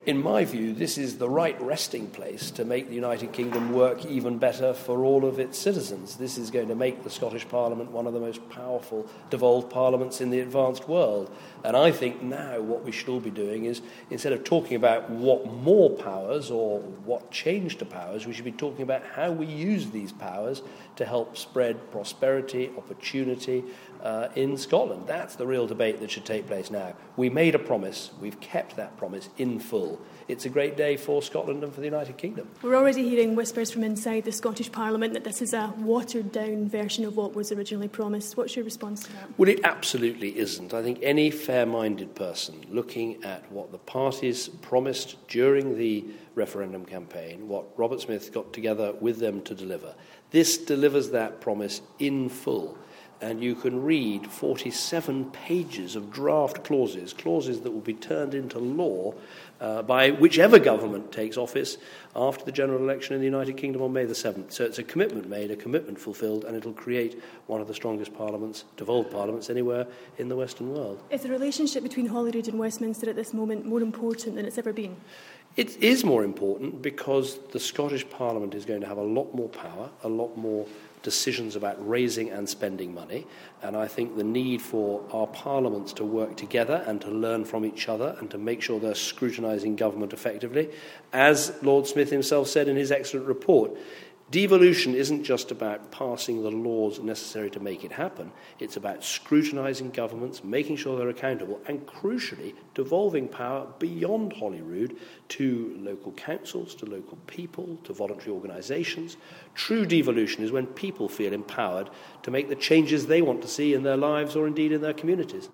In my view, this is the right resting place to make the United Kingdom work even better for all of its citizens. This is going to make the Scottish Parliament one of the most powerful devolved parliaments in the advanced world. And I think now what we should all be doing is, instead of talking about what more powers or what change to powers, we should be talking about how we use these powers to help spread prosperity, opportunity in Scotland. That's the real debate that should take place now. We made a promise. We've kept that promise in full. It's a great day for Scotland and for the United Kingdom. We're already hearing whispers from inside the Scottish Parliament that this is a watered-down version of what was originally promised. What's your response to that? Well, it absolutely isn't. I think any fair-minded person looking at what the parties promised during the referendum campaign, what Robert Smith got together with them to deliver, this delivers that promise in full. And you can read 47 pages of draft clauses that will be turned into law by whichever government takes office after the general election in the United Kingdom on May the 7th. So it's a commitment made, a commitment fulfilled, and it'll create one of the strongest parliaments, devolved parliaments, anywhere in the Western world. Is the relationship between Holyrood and Westminster at this moment more important than it's ever been? It is more important because the Scottish Parliament is going to have a lot more power, a lot more decisions about raising and spending money, and I think the need for our parliaments to work together and to learn from each other and to make sure they're scrutinising government effectively. As Lord Smith himself said in his excellent report, devolution isn't just about passing the laws necessary to make it happen. It's about scrutinising governments, making sure they're accountable, and crucially, devolving power beyond Holyrood to local councils, to local people, to voluntary organisations. True devolution is when people feel empowered to make the changes they want to see in their lives or indeed in their communities.